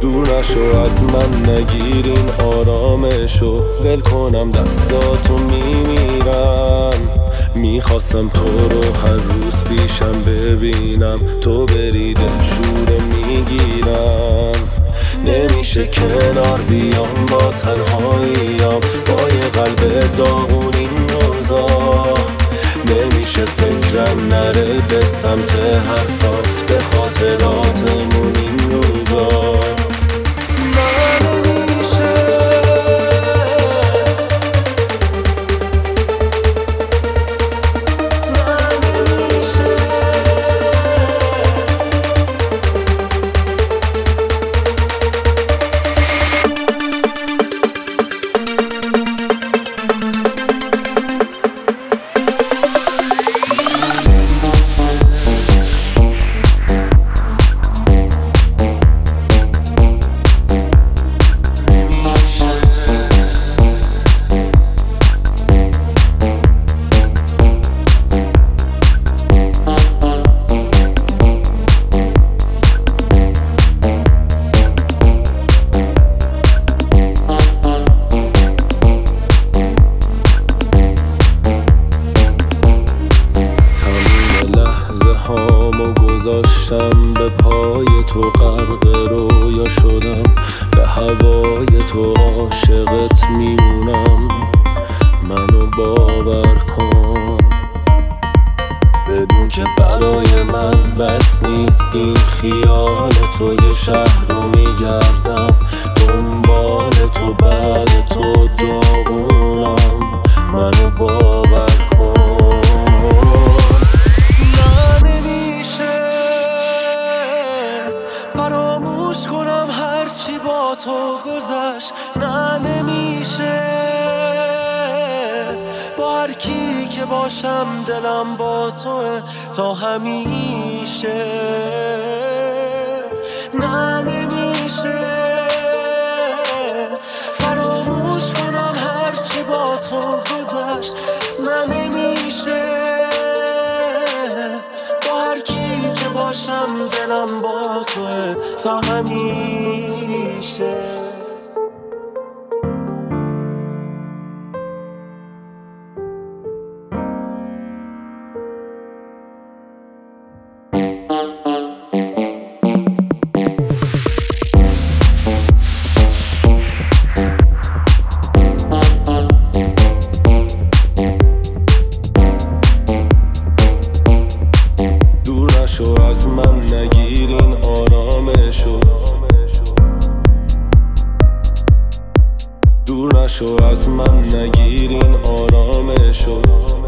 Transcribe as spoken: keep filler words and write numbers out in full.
دور نشو از من، نگیر این آرامشو، ول کنم دستاتو میمیرم. میخواستم تو رو هر روز پیشم ببینم، تو بری دلشوره میگیرم. نمیشه کنار بیام با تنهاییم، با یه قلب داغون این روزا. نمیشه فکرم نره به سمت حرفات، به خاطراتمون این روزا. گذاشتم به پای تو، غرق رویا شدم، به هوای تو عاشقت میمونم. منو باور کن بدون که برای من بس نیست این خیال تو. یه شهر رو میگردم دنبال تو، بعد تو داغونم. منو باور کن. فراموش کنم هرچی با تو گذشت، نه نمیشه. با هر کی که باشم دلم با توه تا همیشه. نه نمیشه فراموش کنم هرچی با تو گذشت، نه نمیشه. باشم دلم با توه تا همیشه. از من نگیر این آرامشو، دور نشو از من، نگیر این آرامشو.